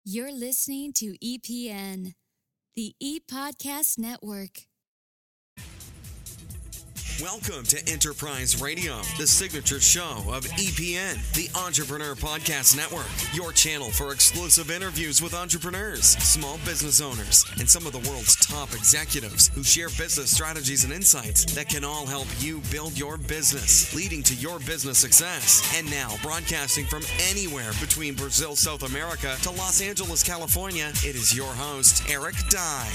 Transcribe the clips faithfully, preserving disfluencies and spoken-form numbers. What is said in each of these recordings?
You're listening to E P N, the E-Podcast Network. Welcome to Enterprise Radio, the signature show of E P N, the Entrepreneur Podcast Network, your channel for exclusive interviews with entrepreneurs, small business owners, and some of the world's top executives who share business strategies and insights that can all help you build your business, leading to your business success. And now, broadcasting from anywhere between Brazil, South America to Los Angeles, California, it is your host, Eric Dye.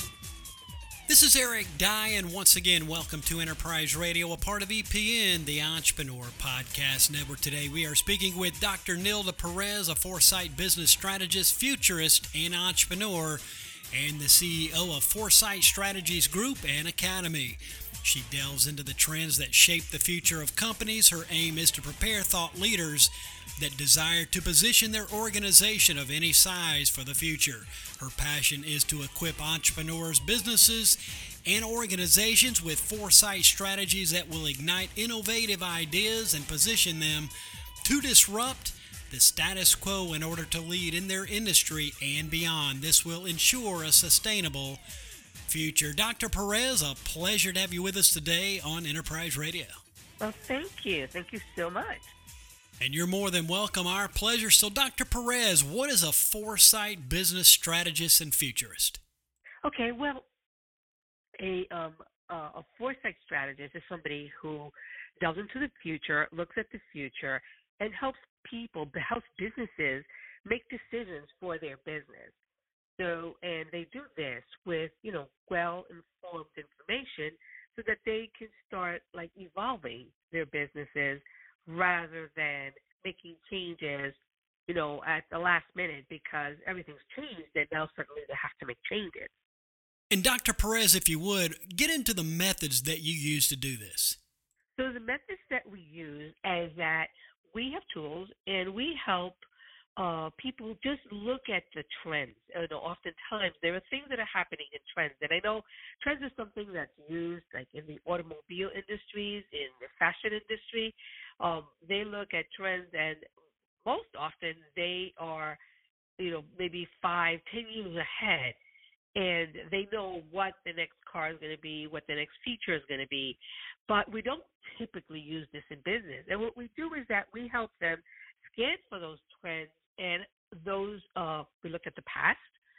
This is Eric Dye, and once again, welcome to Enterprise Radio, a part of E P N, the Entrepreneur Podcast Network. Today, we are speaking with Doctor Nilda Perez, a Foresight business strategist, futurist, and entrepreneur, and the C E O of Foresight Strategies Group and Academy. She delves into the trends that shape the future of companies. Her aim is to prepare thought leaders that desire to position their organization of any size for the future. Her passion is to equip entrepreneurs, businesses, and organizations with foresight strategies that will ignite innovative ideas and position them to disrupt the status quo in order to lead in their industry and beyond. This will ensure a sustainable future. Doctor Perez, a pleasure to have you with us today on Enterprise Radio. Well, thank you. Thank you so much. And you're more than welcome. Our pleasure. So, Doctor Perez, what is a foresight business strategist and futurist? Okay, well, a um, uh, a foresight strategist is somebody who delves into the future, looks at the future, and helps people, helps businesses make decisions for their business. So, and they do this with, you know, well-informed information so that they can start, like, evolving their businesses rather than making changes, you know, at the last minute because everything's changed, and now suddenly they have to make changes. And Doctor Perez, if you would, get into the methods that you use to do this. So the methods that we use is that we have tools, and we help uh, people just look at the trends. You know, oftentimes there are things that are happening in trends, and I know trends is something that's used like in the automobile industries, in the fashion industry. Um, they look at trends, and most often they are, you know, maybe five, ten years ahead, and they know what the next car is going to be, what the next feature is going to be. But we don't typically use this in business. And what we do is that we help them scan for those trends, and those uh, we look at the past.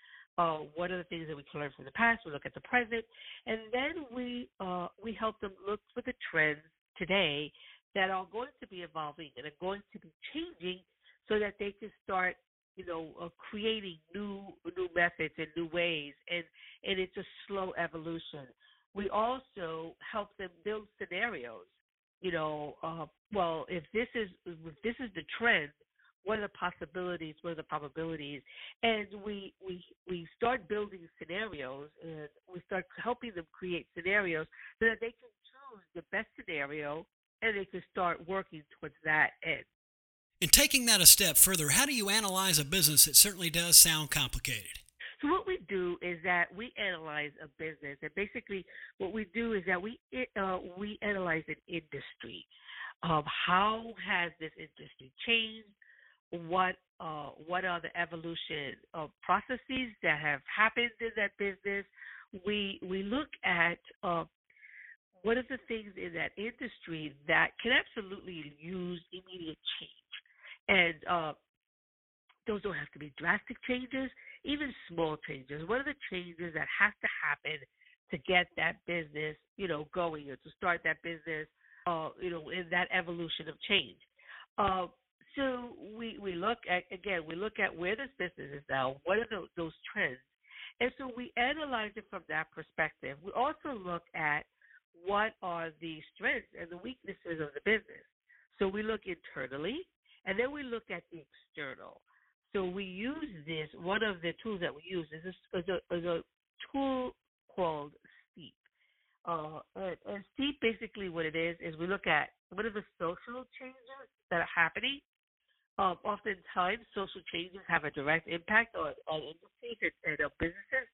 Uh, what are the things that we can learn from the past? We look at the present, and then we uh, we help them look for the trends today that are going to be evolving and are going to be changing, so that they can start, you know, uh, creating new new methods and new ways, and and it's a slow evolution. We also help them build scenarios. You know, uh, well, if this is if this is the trend, what are the possibilities? What are the probabilities? And we we we start building scenarios, and we start helping them create scenarios so that they can choose the best scenario, and they can start working towards that end. And taking that a step further, how do you analyze a business? It certainly does sound complicated. So what we do is that we analyze a business, and basically what we do is that we uh, we analyze an industry. Um, how has this industry changed? What uh, what are the evolution of processes that have happened in that business? We we look at uh, what are the things in that industry that can absolutely use immediate change, and uh, those don't have to be drastic changes, even small changes. What are the changes that have to happen to get that business, you know, going, or to start that business, uh, you know, in that evolution of change? Uh, so we, we look at, again, we look at where this business is now, what are those, those trends, and so we analyze it from that perspective. We also look at what are the strengths and the weaknesses of the business. So we look internally, and then we look at the external. So we use this, one of the tools that we use is, this, is, a, is a tool called STEEP. Uh, and, and STEEP, basically what it is, is we look at what are the social changes that are happening. Um, oftentimes, social changes have a direct impact on, on industries and, and on businesses.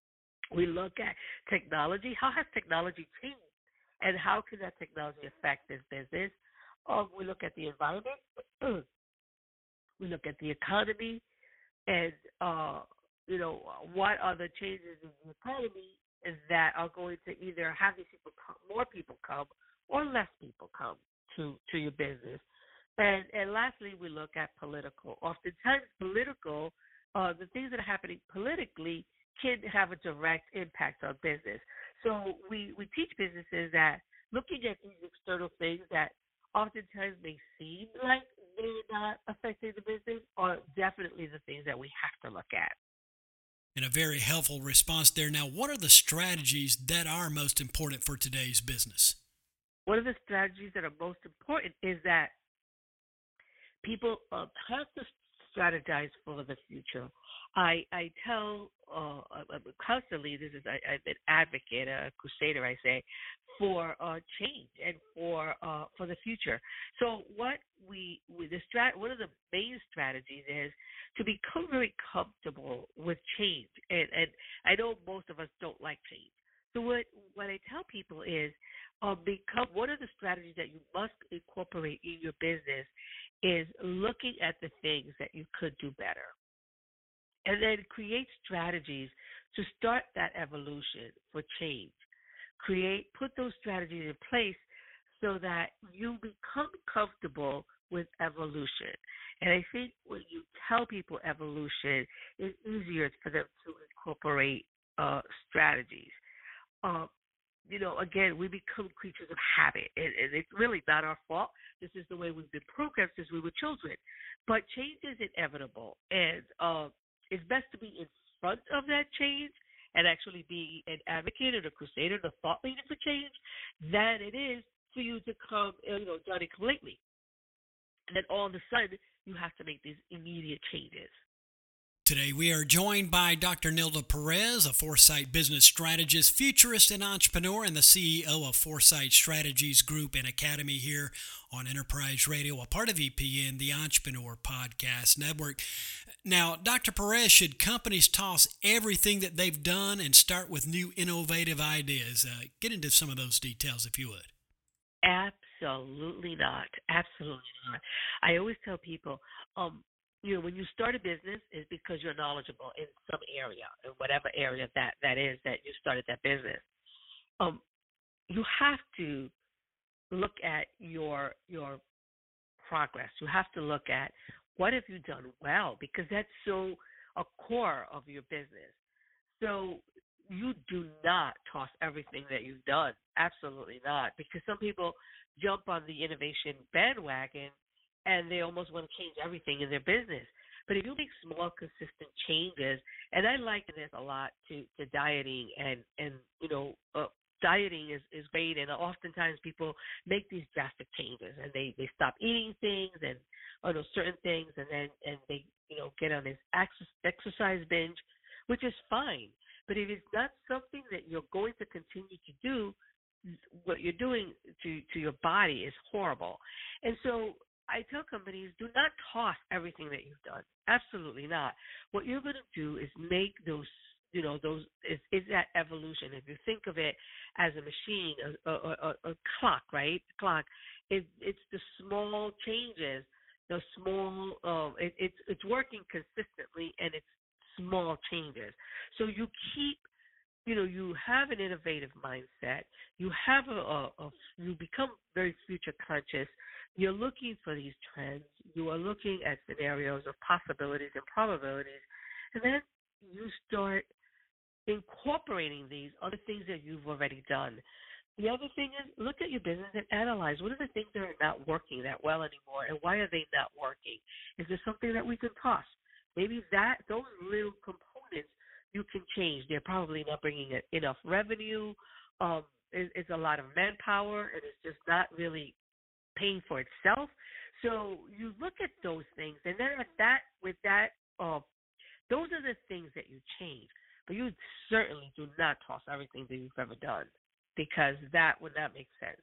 We look at technology. How has technology changed? And how can that technology affect this business? Um, we look at the environment. We look at the economy. and uh, you know, what are the changes in the economy is that are going to either have these people come, more people come or less people come to to your business. And and lastly, we look at political. Oftentimes, political, uh, the things that are happening politically can have a direct impact on business. So we we teach businesses that looking at these external things that oftentimes may seem like they're not affecting the business are definitely the things that we have to look at. And a very helpful response there. Now, what are the strategies that are most important for today's business? One of the strategies that are most important is that people uh, have to strategize for the future. I I tell uh, constantly, this is I, I'm an advocate, a crusader, I say, for uh, change and for uh, for the future. So what we, we the strat one of the main strategies is to become very comfortable with change. And and I know most of us don't like change. So what what I tell people is, um, become one of the strategies that you must incorporate in your business is looking at the things that you could do better. And then create strategies to start that evolution for change. Create, put those strategies in place so that you become comfortable with evolution. And I think when you tell people evolution, it's easier for them to incorporate uh, strategies. Uh, you know, again, we become creatures of habit, and, and it's really not our fault. This is the way we've been programmed since we were children. But change is inevitable, and uh, it's best to be in front of that change and actually be an advocate and a crusader, the thought leader for change, than it is for you to come, you know, Johnny come lately. And then all of a sudden, you have to make these immediate changes. Today, we are joined by Doctor Nilda Perez, a Foresight business strategist, futurist, and entrepreneur, and the C E O of Foresight Strategies Group and Academy here on Enterprise Radio, a part of E P N, the Entrepreneur Podcast Network. Now, Doctor Perez, should companies toss everything that they've done and start with new innovative ideas? Uh, get into some of those details, if you would. Absolutely not. Absolutely not. I always tell people, um, you know, when you start a business, it's because you're knowledgeable in some area, in whatever area that, that is that you started that business. Um, you have to look at your your progress. You have to look at what have you done well, because that's so a core of your business. So you do not toss everything that you've done. Absolutely not, because some people jump on the innovation bandwagon and they almost want to change everything in their business. But if you make small, consistent changes, and I liken this a lot to, to dieting, and, and you know, uh, dieting is, is great, and oftentimes people make these drastic changes, and they, they stop eating things and or those certain things, and then and they you know get on this exercise binge, which is fine. But if it's not something that you're going to continue to do, what you're doing to, to your body is horrible. And so I tell companies, do not toss everything that you've done. Absolutely not. What you're going to do is make those, you know, those is, is that evolution. If you think of it as a machine, a, a, a, a clock, right? A clock. It, it's the small changes, the small. Uh, it, it's it's working consistently, and it's small changes. So you keep. You know, you have an innovative mindset. You have a, a, a, you become very future conscious. You're looking for these trends. You are looking at scenarios of possibilities and probabilities, and then you start incorporating these other things that you've already done. The other thing is, look at your business and analyze what are the things that are not working that well anymore, and why are they not working? Is there something that we can toss? Maybe that those little components you can change. They're probably not bringing enough revenue. Um, it, it's a lot of manpower, and it's just not really paying for itself. So you look at those things, and then at that, with that, uh, those are the things that you change. But you certainly do not toss everything that you've ever done, because that would not make sense.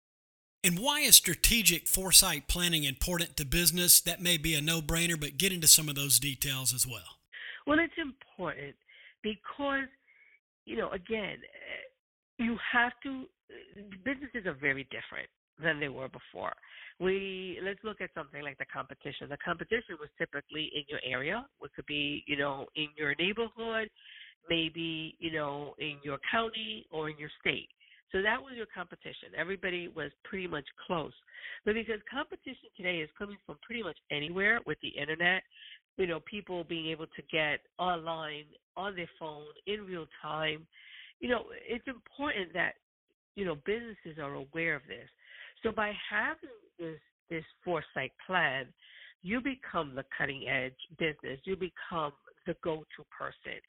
And why is strategic foresight planning important to business? That may be a no-brainer, but get into some of those details as well. Well, it's important because, you know, again, you have to, businesses are very different. than they were before. We let's look at something like the competition. The competition was typically in your area, which could be, you know, in your neighborhood, maybe, you know, in your county or in your state. So that was your competition. Everybody was pretty much close. But because competition today is coming from pretty much anywhere with the internet, you know, people being able to get online on their phone in real time, you know, it's important that, you know, businesses are aware of this. So by having this this foresight plan, you become the cutting edge business. You become the go-to person.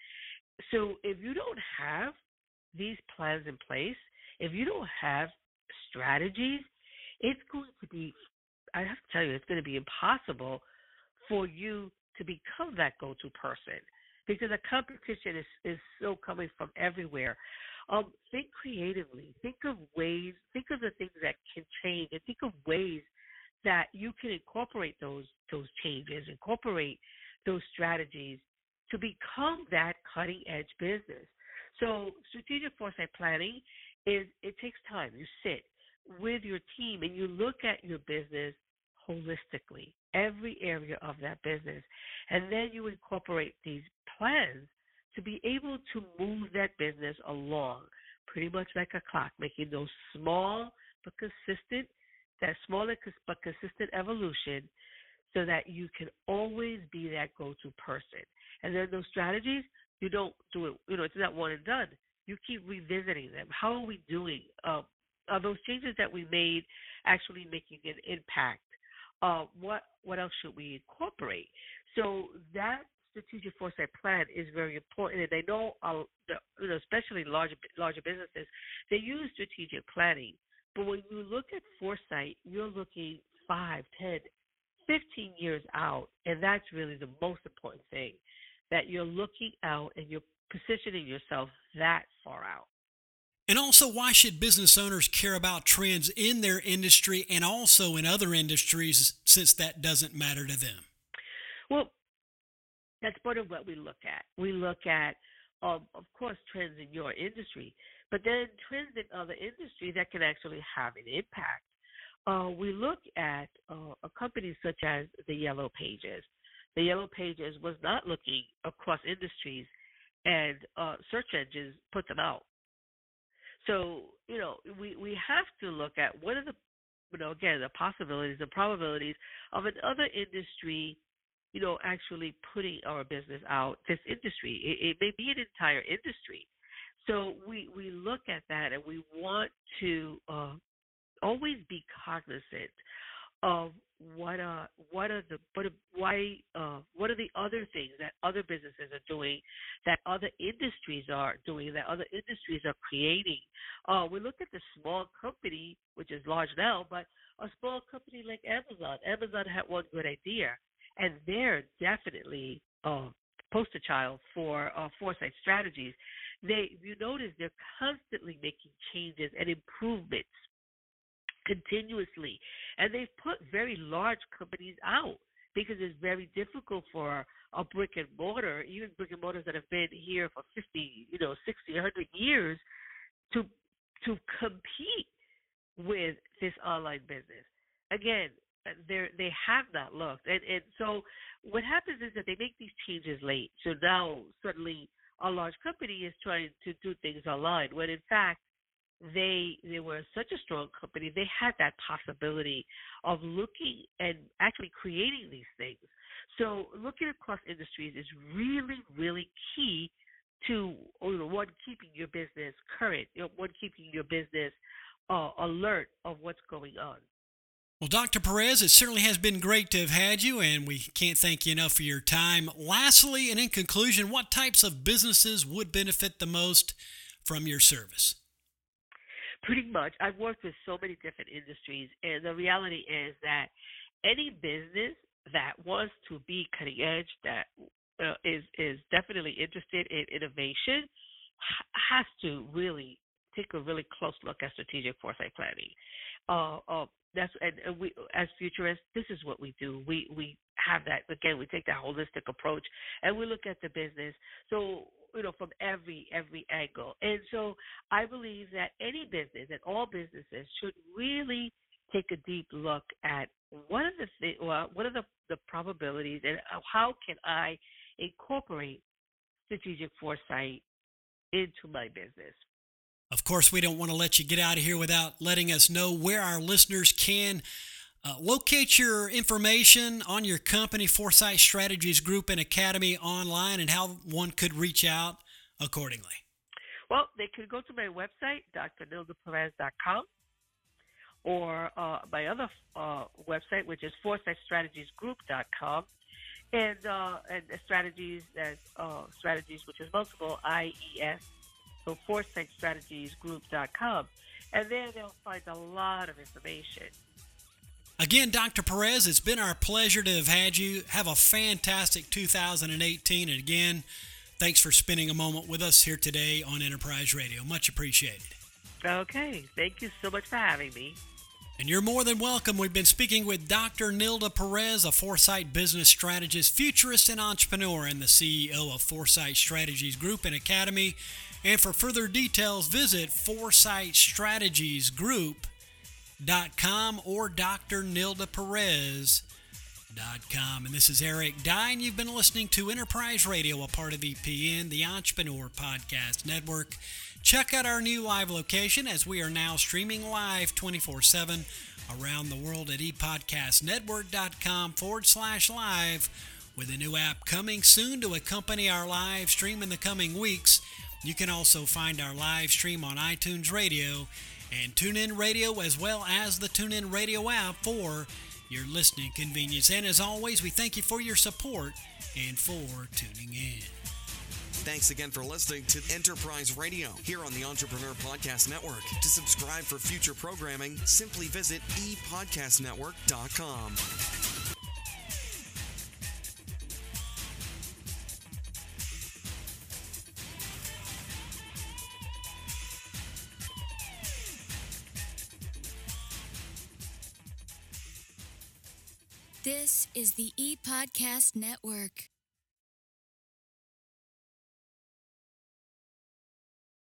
So if you don't have these plans in place, if you don't have strategies, it's going to be, I have to tell you, it's going to be impossible for you to become that go-to person because the competition is, is so coming from everywhere. Um, think creatively. Think of ways, think of the things that can change, and think of ways that you can incorporate those those changes, incorporate those strategies to become that cutting edge business. So strategic foresight planning is, it takes time. You sit with your team and you look at your business holistically, every area of that business, and then you incorporate these plans to be able to move that business along, pretty much like a clock, making those small but consistent, that small but consistent evolution so that you can always be that go-to person. And then those strategies, you don't do it, you know, it's not one and done. You keep revisiting them. How are we doing? Uh, are those changes that we made actually making an impact? Uh, what what else should we incorporate? So that strategic foresight plan is very important, and I know, uh, the, you know, especially larger larger businesses, they use strategic planning. But when you look at foresight, you're looking five, ten, fifteen years out, and that's really the most important thing, that you're looking out and you're positioning yourself that far out. And also, why should business owners care about trends in their industry and also in other industries, since that doesn't matter to them? Well, that's part of what we look at. We look at, um, of course, trends in your industry, but then trends in other industries that can actually have an impact. Uh, we look at uh, a company such as the Yellow Pages. The Yellow Pages was not looking across industries, and uh, search engines put them out. So, you know, we, we have to look at what are the, you know, again, the possibilities, the probabilities of another industry, you know, actually putting our business out, this industry. It, it may be an entire industry. So we, we look at that, and we want to uh, always be cognizant of what uh what are the what are, why uh what are the other things that other businesses are doing, that other industries are doing, that other industries are creating. Uh, we look at the small company, which is large now, but a small company like Amazon. Amazon had one good idea, and they're definitely uh, poster child for uh, foresight strategies. They, you notice, they're constantly making changes and improvements continuously, and they've put very large companies out because it's very difficult for a brick and mortar, even brick and mortars that have been here for fifty, you know, sixty, one hundred years, to to compete with this online business. Again, they they have not looked, and and so what happens is that they make these changes late. So now suddenly a large company is trying to do things online, when in fact they they were such a strong company, they had that possibility of looking and actually creating these things. So looking across industries is really, really key to, you know, one, keeping your business current, you know, one, keeping your business uh, alert of what's going on. Well, Doctor Perez, it certainly has been great to have had you, and we can't thank you enough for your time. Lastly, and in conclusion, what types of businesses would benefit the most from your service? Pretty much. I've worked with so many different industries, and the reality is that any business that wants to be cutting edge, that uh, is is definitely interested in innovation, has to really take a really close look at strategic foresight planning. Uh, uh, that's and, and we, as futurists, this is what we do. We we have that, again. We take that holistic approach, and we look at the business. So, you know, from every every angle. And so I believe that any business and all businesses should really take a deep look at what are the th- well, what are the, the probabilities and how can I incorporate strategic foresight into my business. Of course, we don't want to let you get out of here without letting us know where our listeners can uh, locate your information on your company, Foresight Strategies Group and Academy online, and how one could reach out accordingly. Well, they could go to my website, d r nilda perez dot com, or uh, my other uh, website, which is foresight strategies group dot com, and uh, and strategies that uh, strategies, which is multiple I E S. So foresight strategies group dot com. And there they'll find a lot of information. Again, Doctor Perez, it's been our pleasure to have had you. Have a fantastic two thousand eighteen. And again, thanks for spending a moment with us here today on Enterprise Radio. Much appreciated. Okay. Thank you so much for having me. And you're more than welcome. We've been speaking with Doctor Nilda Perez, a Foresight business strategist, futurist, and entrepreneur, and the C E O of Foresight Strategies Group and Academy. And for further details, visit foresight strategies group dot com or d r nilda perez dot com. And this is Eric Dye, and you've been listening to Enterprise Radio, a part of E P N, the Entrepreneur Podcast Network. Check out our new live location, as we are now streaming live twenty-four seven around the world at epodcastnetwork.com forward slash live, with a new app coming soon to accompany our live stream in the coming weeks. You can also find our live stream on iTunes Radio and TuneIn Radio, as well as the TuneIn Radio app for your listening convenience. And as always, we thank you for your support and for tuning in. Thanks again for listening to Enterprise Radio here on the Entrepreneur Podcast Network. To subscribe for future programming, simply visit e podcast network dot com. This is the E-Podcast Network.